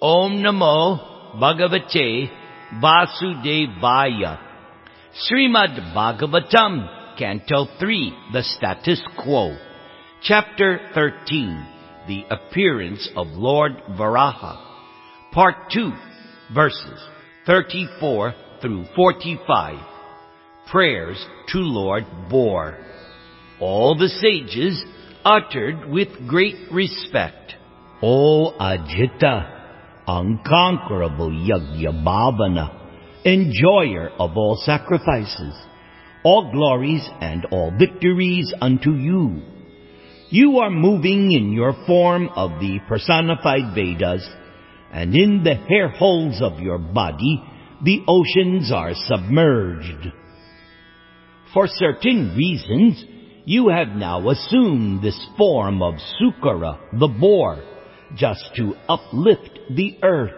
Om Namo Bhagavate Vasudevaya. Srimad Bhagavatam, Canto 3, The Status Quo. Chapter 13, The Appearance of Lord Varaha. Part 2, verses 34 through 45. Prayers to Lord Bor. All the sages uttered with great respect. O Ajita, unconquerable Yajna Bhavana, enjoyer of all sacrifices, all glories and all victories unto you. You are moving in your form of the personified Vedas, and in the hair holes of your body the oceans are submerged. For certain reasons, you have now assumed this form of Sukara, the boar, just to uplift the earth.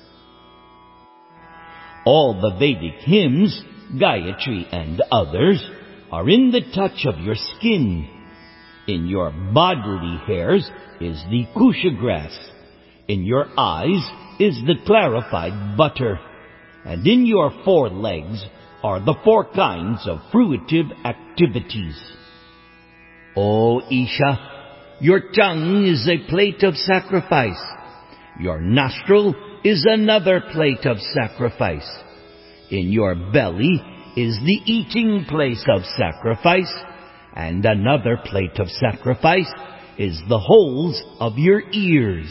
All the Vedic hymns, Gayatri and others, are in the touch of your skin. In your bodily hairs is the kusha grass. In your eyes is the clarified butter. And in your 4 legs are the 4 kinds of fruitive activities. O Isha, your tongue is a plate of sacrifice. Your nostril is another plate of sacrifice. In your belly is the eating place of sacrifice, and another plate of sacrifice is the holes of your ears.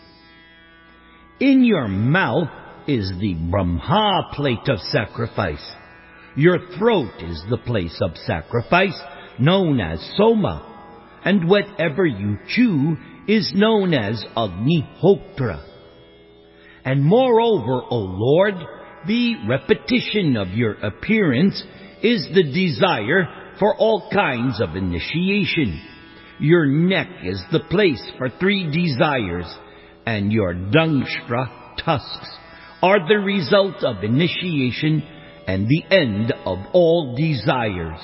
In your mouth is the Brahma plate of sacrifice. Your throat is the place of sacrifice, known as Soma, and whatever you chew is known as Agnihotra. And moreover, O Lord, the repetition of your appearance is the desire for all kinds of initiation. Your neck is the place for 3 desires, and your dangshtra tusks are the result of initiation and the end of all desires.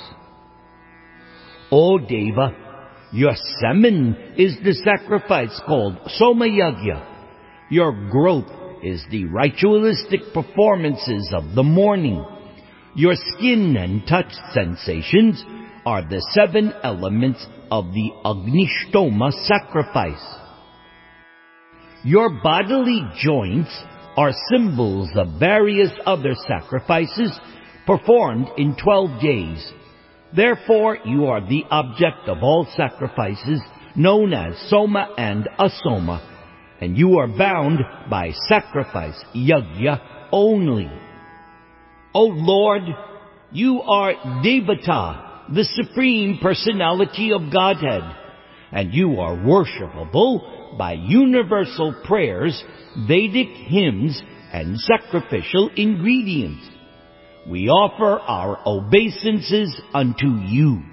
O Deva, your semen is the sacrifice called Somayagya. Your growth is the ritualistic performances of the morning. Your skin and touch sensations are the 7 elements of the Agnishtoma sacrifice. Your bodily joints are symbols of various other sacrifices performed in 12 days. Therefore, you are the object of all sacrifices known as Soma and Asoma, and you are bound by sacrifice, Yajna, only. O Lord, you are Devata, the Supreme Personality of Godhead, and you are worshipable by universal prayers, Vedic hymns, and sacrificial ingredients. We offer our obeisances unto you.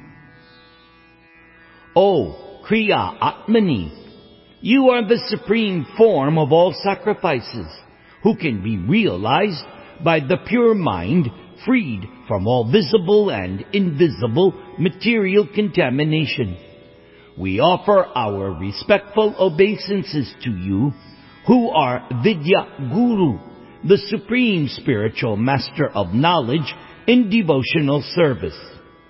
O Kriya Atmani, you are the supreme form of all sacrifices, who can be realized by the pure mind freed from all visible and invisible material contamination. We offer our respectful obeisances to you, who are Vidya Guru, the supreme spiritual master of knowledge in devotional service.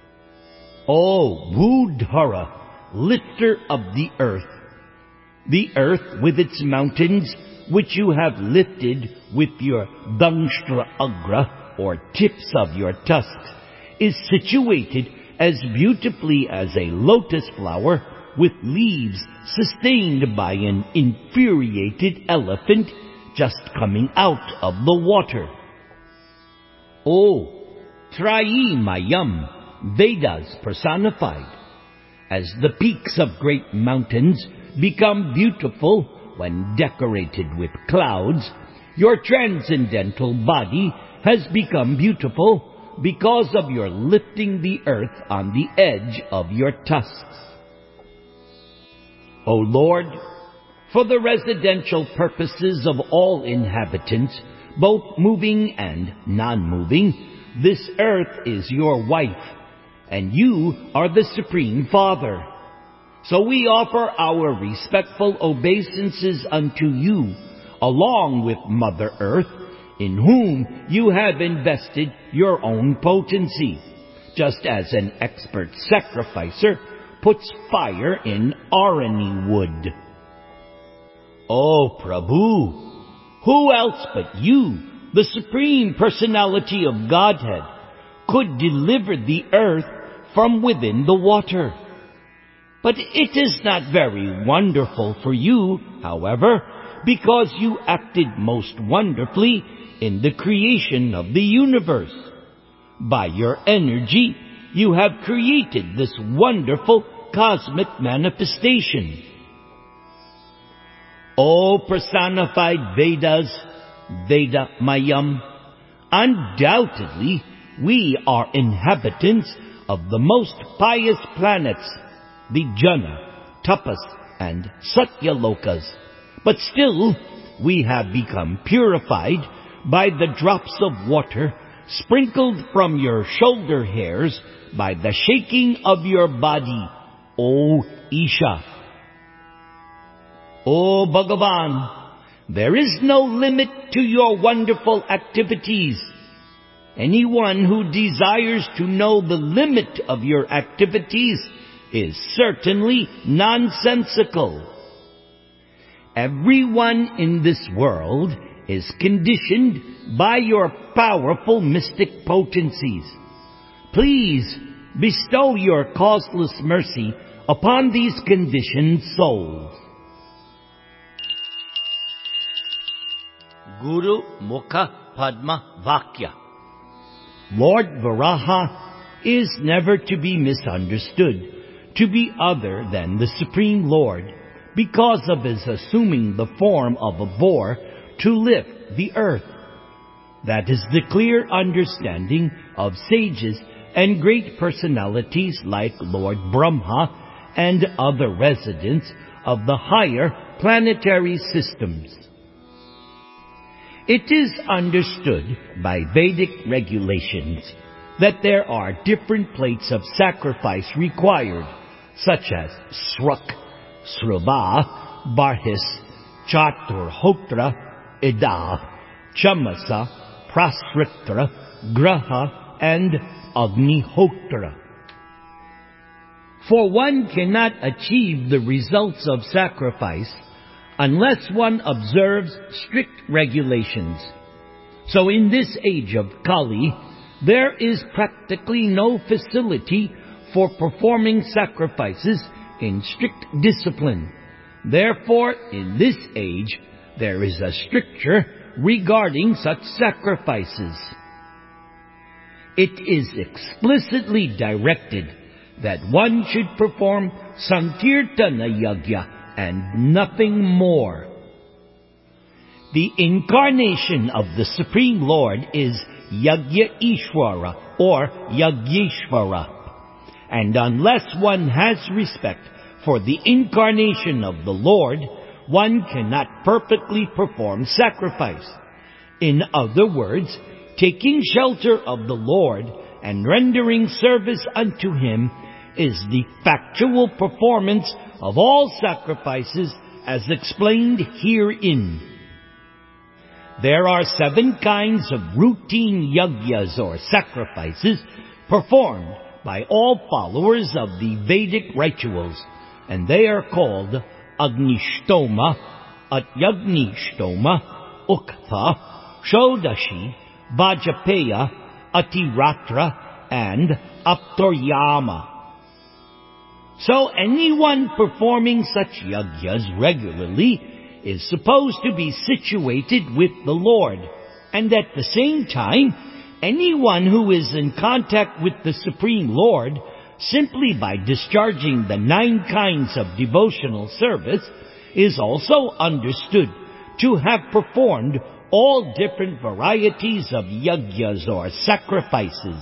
O Budhara, lifter of the earth with its mountains, which you have lifted with your Dangshtra Agra, or tips of your tusks, is situated as beautifully as a lotus flower with leaves sustained by an infuriated elephant just coming out of the water. O Trayi Mayam, Vedas personified. As the peaks of great mountains become beautiful when decorated with clouds, your transcendental body has become beautiful because of your lifting the earth on the edge of your tusks. O Lord, for the residential purposes of all inhabitants, both moving and non-moving, this earth is your wife, and you are the Supreme Father. So we offer our respectful obeisances unto you, along with Mother Earth, in whom you have invested your own potency, just as an expert sacrificer puts fire in Arani wood. O Prabhu, who else but you, the Supreme Personality of Godhead, could deliver the earth from within the water? But it is not very wonderful for you, however, because you acted most wonderfully in the creation of the universe. By your energy, you have created this wonderful cosmic manifestation. O personified Vedas, Veda Mayam, undoubtedly we are inhabitants of the most pious planets, the Jana, Tapas, and Satyalokas. But still, we have become purified by the drops of water sprinkled from your shoulder hairs by the shaking of your body, O Isha. O Bhagavan, there is no limit to your wonderful activities. Anyone who desires to know the limit of your activities is certainly nonsensical. Everyone in this world is conditioned by your powerful mystic potencies. Please bestow your causeless mercy upon these conditioned souls. Guru Mukha Padma Vakya. Lord Varaha is never to be misunderstood to be other than the Supreme Lord because of his assuming the form of a boar to lift the earth. That is the clear understanding of sages and great personalities like Lord Brahma and other residents of the higher planetary systems. It is understood by Vedic regulations that there are different plates of sacrifice required, such as Sruk, Sruva, Barhis, Chaturhotra, Ida, Chamasa, Prasritra, Graha, and Agnihotra. For one cannot achieve the results of sacrifice unless one observes strict regulations. So in this age of Kali, there is practically no facility for performing sacrifices in strict discipline. Therefore, in this age, there is a stricture regarding such sacrifices. It is explicitly directed that one should perform Sankirtana Yajna and nothing more. The incarnation of the Supreme Lord is Yajna Ishvara or Yajneshvara. And unless one has respect for the incarnation of the Lord, one cannot perfectly perform sacrifice. In other words, taking shelter of the Lord and rendering service unto Him is the factual performance of all sacrifices as explained herein. There are 7 kinds of routine yajnas or sacrifices performed by all followers of the Vedic rituals, and they are called Agnishtoma, Atyagnishtoma, Uktha, Shodashi, Vajapaya, Atiratra, and Aptoryama. So anyone performing such yajnas regularly is supposed to be situated with the Lord, and at the same time, anyone who is in contact with the Supreme Lord simply by discharging the 9 kinds of devotional service is also understood to have performed all different varieties of yajnas or sacrifices.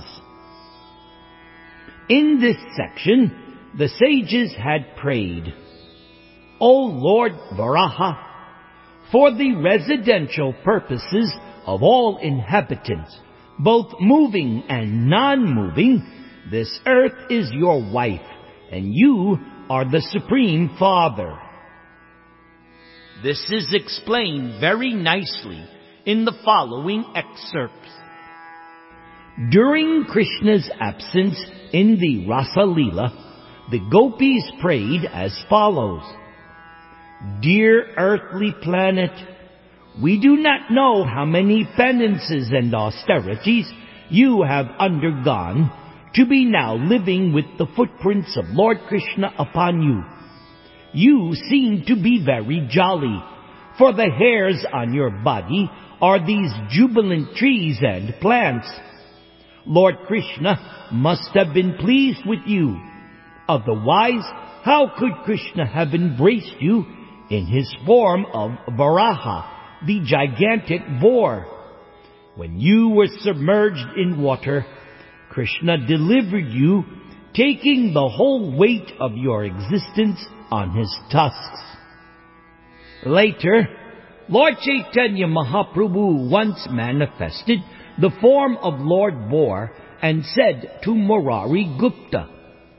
In this section, the sages had prayed, O Lord Varaha, for the residential purposes of all inhabitants, both moving and non-moving, this earth is your wife, and you are the Supreme Father. This is explained very nicely in the following excerpts. During Krishna's absence in the Rasa Leela, the gopis prayed as follows. Dear earthly planet, we do not know how many penances and austerities you have undergone to be now living with the footprints of Lord Krishna upon you. You seem to be very jolly, for the hairs on your body are these jubilant trees and plants. Lord Krishna must have been pleased with you. Otherwise, how could Krishna have embraced you in his form of Varaha, the gigantic boar? When you were submerged in water, Krishna delivered you, taking the whole weight of your existence on his tusks. Later, Lord Chaitanya Mahaprabhu once manifested the form of Lord Boar and said to Murari Gupta,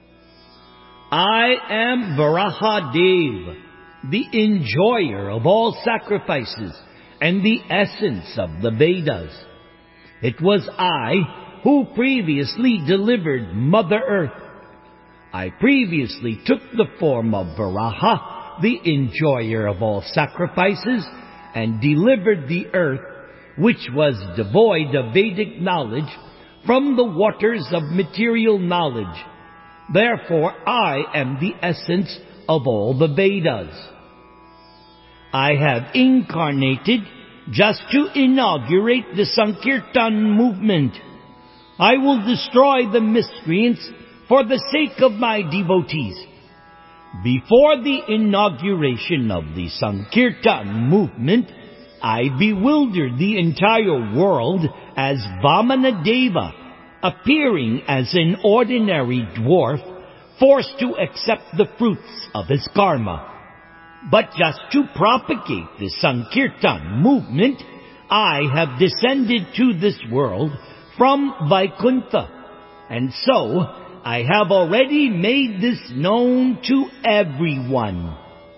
I am Varahadev, the enjoyer of all sacrifices and the essence of the Vedas. It was I who previously delivered Mother Earth. I previously took the form of Varaha, the enjoyer of all sacrifices, and delivered the earth, which was devoid of Vedic knowledge, from the waters of material knowledge. Therefore, I am the essence of all the Vedas. I have incarnated just to inaugurate the Sankirtan movement. I will destroy the miscreants for the sake of my devotees. Before the inauguration of the Sankirtan movement, I bewildered the entire world as Vamana Deva, appearing as an ordinary dwarf, forced to accept the fruits of his karma. But just to propagate the Sankirtan movement, I have descended to this world from Vaikuntha, and so I have already made this known to everyone.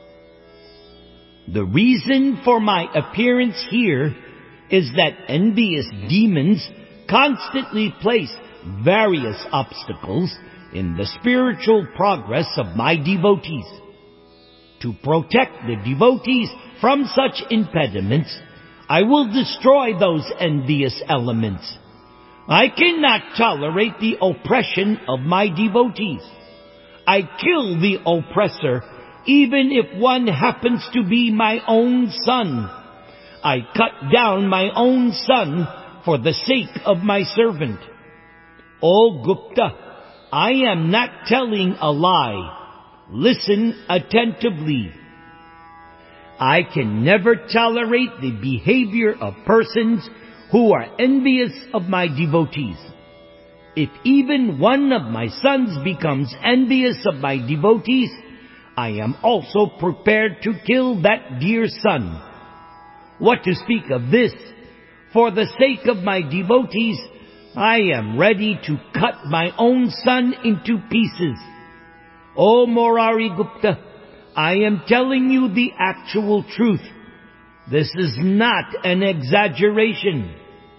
The reason for my appearance here is that envious demons constantly place various obstacles in the spiritual progress of my devotees. To protect the devotees from such impediments, I will destroy those envious elements. I cannot tolerate the oppression of my devotees. I kill the oppressor, even if one happens to be my own son. I cut down my own son for the sake of my servant. O Gupta, I am not telling a lie. Listen attentively. I can never tolerate the behavior of persons who are envious of my devotees. If even one of my sons becomes envious of my devotees, I am also prepared to kill that dear son. What to speak of this? For the sake of my devotees, I am ready to cut my own son into pieces. O Murari Gupta, I am telling you the actual truth. This is not an exaggeration.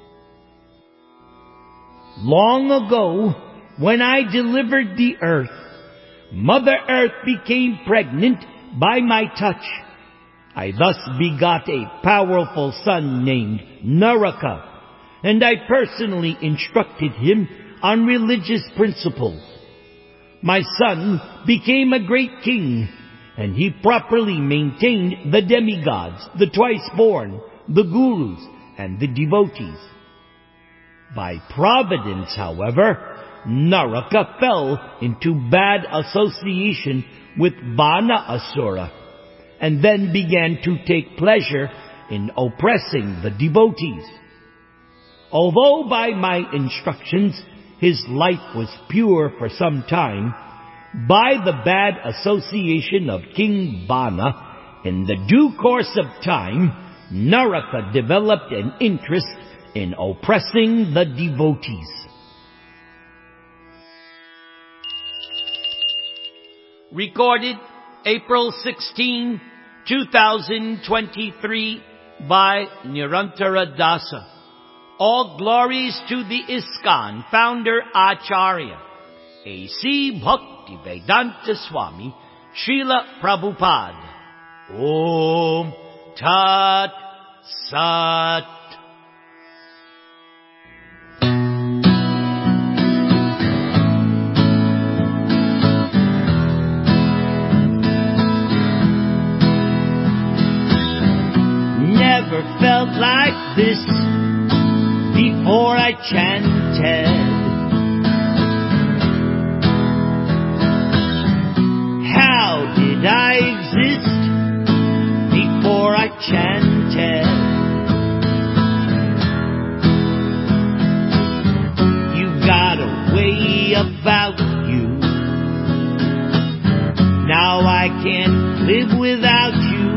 Long ago, when I delivered the earth, Mother Earth became pregnant by my touch. I thus begot a powerful son named Naraka, and I personally instructed him on religious principles. My son became a great king, and he properly maintained the demigods, the twice-born, the gurus, and the devotees. By providence, however, Naraka fell into bad association with Vana Asura, and then began to take pleasure in oppressing the devotees. Although by my instructions his life was pure for some time, by the bad association of King Vana, in the due course of time, Naraka developed an interest in oppressing the devotees. Recorded April 16, 2023 by Nirantara Dasa. All glories to the ISKCON founder Acharya A.C. Bhaktivedanta Swami Srila Prabhupada. Om Tat Sat. Never felt like this before I chanted. How did I exist before I chanted? You got a way about you. Now I can't live without you.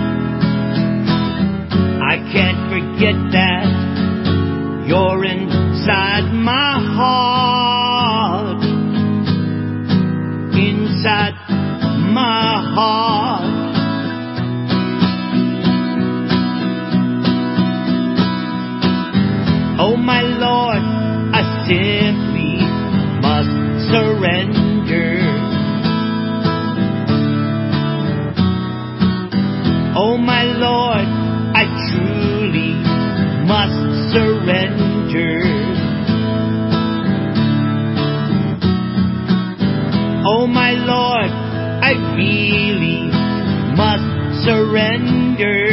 I can't forget that you're inside my heart. Inside my heart. Oh my Lord, I simply must surrender. Oh my Lord, I truly must surrender. Oh my Lord, I really must surrender.